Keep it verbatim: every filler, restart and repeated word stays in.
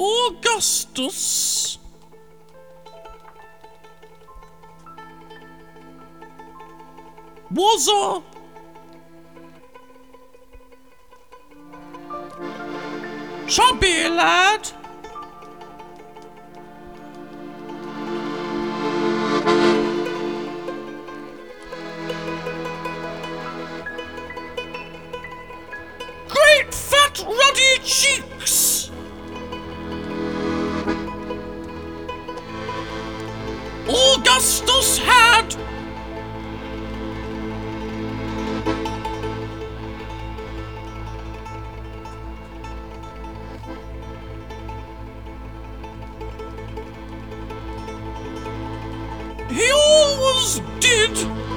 Augustus was a chubby lad. Great fat ruddy cheeks. Augustus had he always did